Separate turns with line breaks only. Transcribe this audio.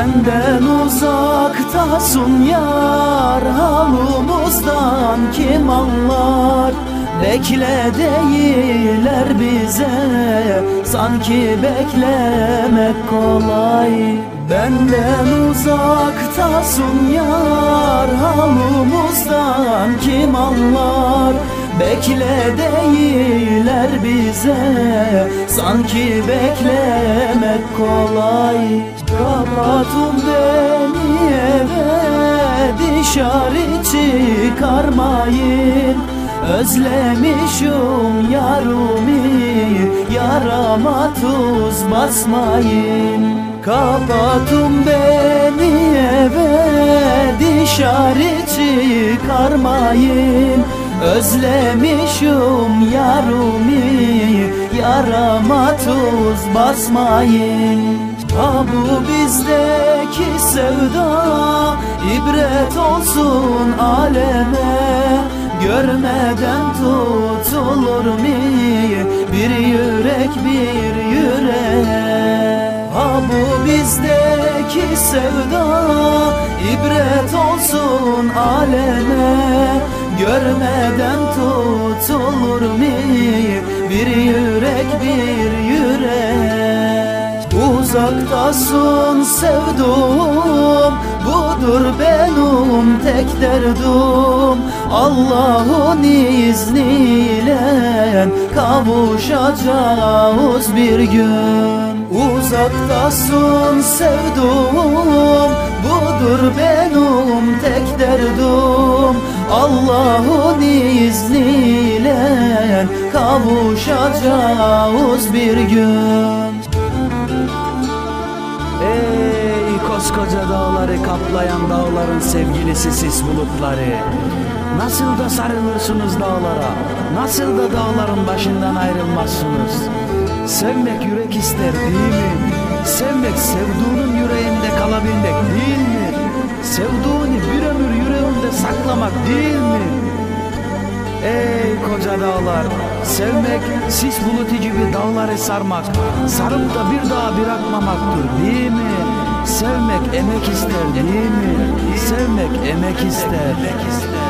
Benden uzaktasın yar, halımızdan kim anlar? Bekle değiller bize, sanki beklemek kolay. Benden uzaktasın yar, halımızdan kim anlar? Bekle değiller bize, sanki beklemek kolay. Kapatın beni eve, dışarı çıkarmayın. Özlemişim yarımı, yarama tuz basmayın. Kapatın beni eve, dışarı çıkarmayın. Özlemişim yarımı, yarama tuz basmayın. Ha bu bizdeki sevda, ibret olsun aleme. Görmeden tutulur mu bir yürek bir yüreğe? Ha bu bizdeki sevda, ibret olsun aleme. Görmeden tutulur mu bir yürek bir yüreğe? Uzaktasın sevduğum, budur benim tek derdim. Allah'ın izniyle kavuşacağız bir gün. Uzaktasın sevduğum, budur benim tek derdim. Allah'ın izniyle kavuşacağız bir gün.
Ey koskoca dağları kaplayan dağların sevgilisi sis bulutları, nasıl da sarılırsınız dağlara, nasıl da dağların başından ayrılmazsınız. Sevmek yürek ister değil mi? Sevmek sevduğunun yüreğinde kalabilmek değil mi? Sevduğunu bir ömür yüreğinde saklamak değil mi? Ey koca dağlar, sevmek sis bulutu gibi dağları sarmak, sarıp da bir daha bırakmamaktır değil mi? Sevmek emek ister değil mi? Sevmek emek ister.